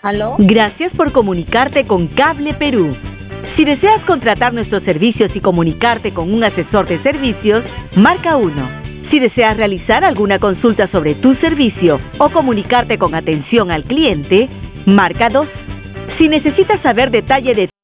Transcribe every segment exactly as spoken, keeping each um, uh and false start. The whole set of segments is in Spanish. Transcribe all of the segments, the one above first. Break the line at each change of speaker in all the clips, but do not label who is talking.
¿Aló?
Gracias por comunicarte con Cable Perú. Si deseas contratar nuestros servicios y comunicarte con un asesor de servicios, marca uno. Si deseas realizar alguna consulta sobre tu servicio o comunicarte con atención al cliente, marca dos. Si necesitas saber detalle de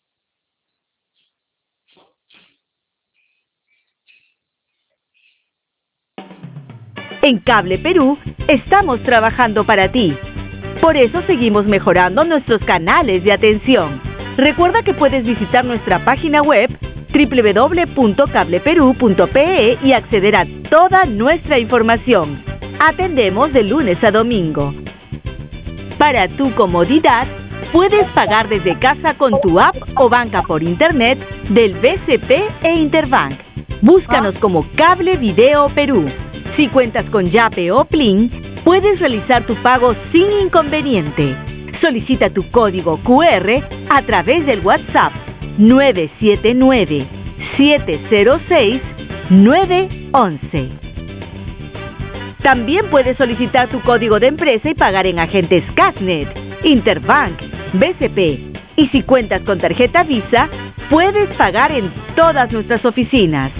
En Cable Perú, estamos trabajando para ti. Por eso seguimos mejorando nuestros canales de atención. Recuerda que puedes visitar nuestra página web doble u doble u doble u punto cable perú punto pe e y acceder a toda nuestra información. Atendemos de lunes a domingo. Para tu comodidad, puedes pagar desde casa con tu app o banca por internet del B C P e Interbank. Búscanos como Cable Video Perú. Si cuentas con Yape o Plin, puedes realizar tu pago sin inconveniente. Solicita tu código cu erre a través del WhatsApp nueve siete nueve, siete cero seis, nueve once. También puedes solicitar tu código de empresa y pagar en agentes Casnet, Interbank, B C P. Y si cuentas con tarjeta Visa, puedes pagar en todas nuestras oficinas.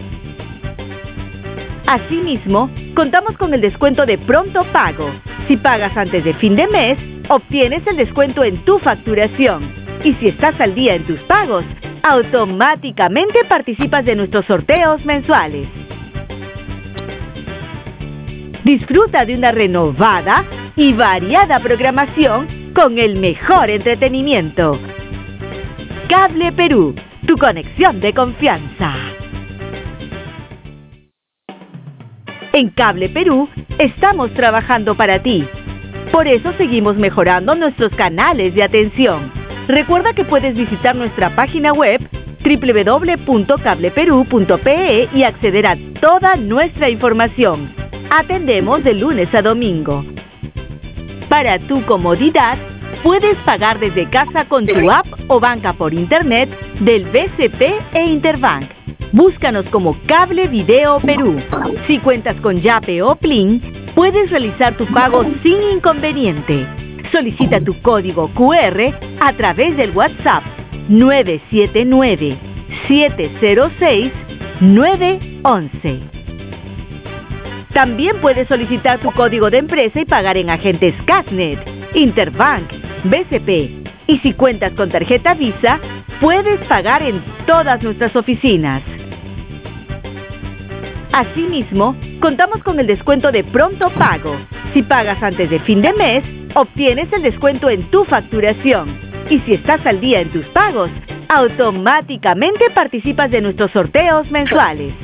Asimismo, contamos con el descuento de pronto pago. Si pagas antes de fin de mes, obtienes el descuento en tu facturación. Y si estás al día en tus pagos, automáticamente participas de nuestros sorteos mensuales. Disfruta de una renovada y variada programación con el mejor entretenimiento. Cable Perú, tu conexión de confianza. En Cable Perú, estamos trabajando para ti. Por eso seguimos mejorando nuestros canales de atención. Recuerda que puedes visitar nuestra página web doble u doble u doble u punto cable perú punto pe e y acceder a toda nuestra información. Atendemos de lunes a domingo. Para tu comodidad, puedes pagar desde casa con tu app o banca por internet del B C P e Interbank. Búscanos como Cable Video Perú. Si cuentas con Yape o Plin, puedes realizar tu pago sin inconveniente. Solicita tu código cu erre a través del WhatsApp nueve siete nueve, siete cero seis, nueve once. También puedes solicitar tu código de empresa y pagar en agentes Casnet, Interbank, B C P. Y si cuentas con tarjeta Visa, puedes pagar en todas nuestras oficinas. Asimismo, contamos con el descuento de pronto pago. Si pagas antes de fin de mes, obtienes el descuento en tu facturación. Y si estás al día en tus pagos, automáticamente participas de nuestros sorteos mensuales.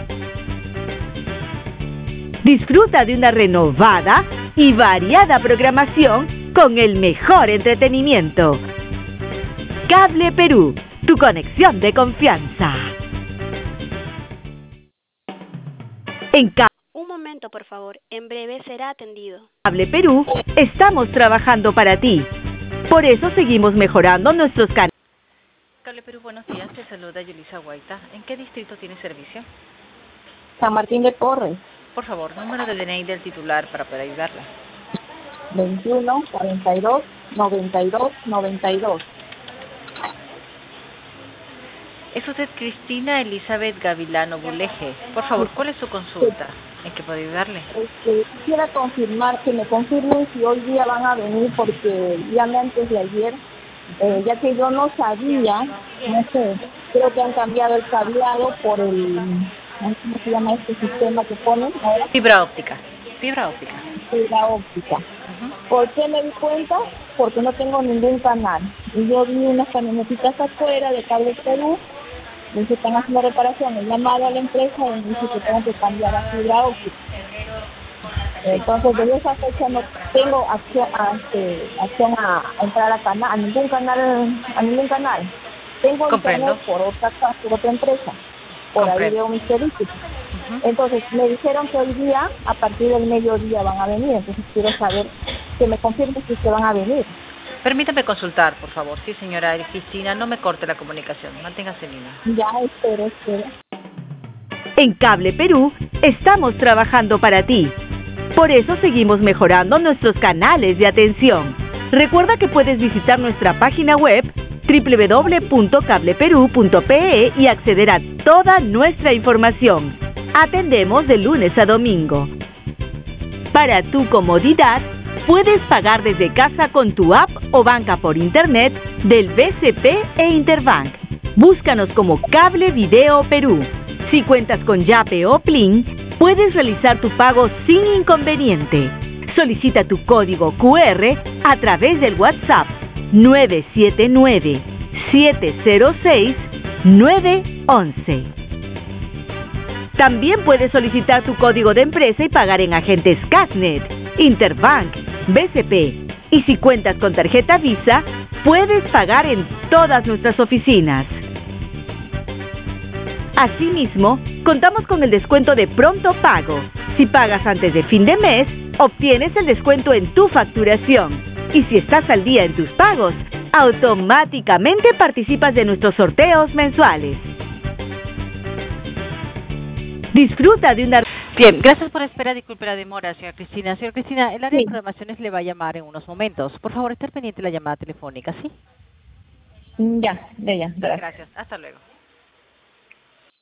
Disfruta de una renovada y variada programación con el mejor entretenimiento. Cable Perú, tu conexión de confianza. En Cable
Un momento, por favor. En breve será atendido.
Cable Perú, estamos trabajando para ti. Por eso seguimos mejorando nuestros canales.
Cable Perú, buenos días. Te saluda Yulisa Guaita. ¿En qué distrito tiene servicio?
San Martín de Porres.
Por favor, número de D N I del titular para poder ayudarla.
veintiuno, cuarenta y dos, noventa y dos, noventa y dos.
Es usted Cristina Elizabeth Gavilano Buleje. Por favor, ¿cuál es su consulta? ¿En qué puedo ayudarle?
Este, quisiera confirmar, que me confirmen si hoy día van a venir, porque llamé antes de ayer, eh, ya que yo no sabía, no sé, creo que han cambiado el cableado por el, no sé cómo se llama este sistema que ponen ahora.
Fibra óptica. Fibra óptica.
Fibra óptica.
Uh-huh.
¿Por qué me di cuenta? Porque no tengo ningún canal. Y yo vi unas camionetitas afuera de Cable Perú. Me dice, están haciendo reparación. He llamado a la empresa y me dice que tengo que cambiar a fibra óptica. Entonces, desde esa fecha no tengo acción a, este, acción a entrar a, canal, a ningún canal. a ningún canal. Tengo
Comprendo.
internet por otra, por otra empresa. Por
Comprendo.
ahí veo mis servicios.
Uh-huh.
Entonces, me dijeron que hoy día, a partir del mediodía, van a venir. Entonces, quiero saber, que me confirmen si se van a venir.
Permítame consultar, por favor. Sí, señora Cristina, no me corte la comunicación. Manténgase en línea.
Ya, espero, espero.
En Cable Perú, estamos trabajando para ti. Por eso seguimos mejorando nuestros canales de atención. Recuerda que puedes visitar nuestra página web doble u doble u doble u punto cable perú punto pe e y acceder a toda nuestra información. Atendemos de lunes a domingo. Para tu comodidad, puedes pagar desde casa con tu app o banca por internet del B C P e Interbank. Búscanos como Cable Video Perú. Si cuentas con Yape o Plin, puedes realizar tu pago sin inconveniente. Solicita tu código cu erre a través del WhatsApp nueve siete nueve, siete cero seis, nueve once. También puedes solicitar tu código de empresa y pagar en agentes Casnet, Interbank, B C P. Y si cuentas con tarjeta Visa, puedes pagar en todas nuestras oficinas. Asimismo, contamos con el descuento de pronto pago. Si pagas antes de fin de mes, obtienes el descuento en tu facturación. Y si estás al día en tus pagos, automáticamente participas de nuestros sorteos mensuales. Disfruta de una...
Bien, gracias por la espera. Disculpe la demora, señora Cristina. Señora Cristina, el área
Sí.
de programaciones le va a llamar en unos momentos. Por favor, estar pendiente de la llamada telefónica, ¿sí?
Ya, ya, ya, gracias.
Gracias. Hasta luego.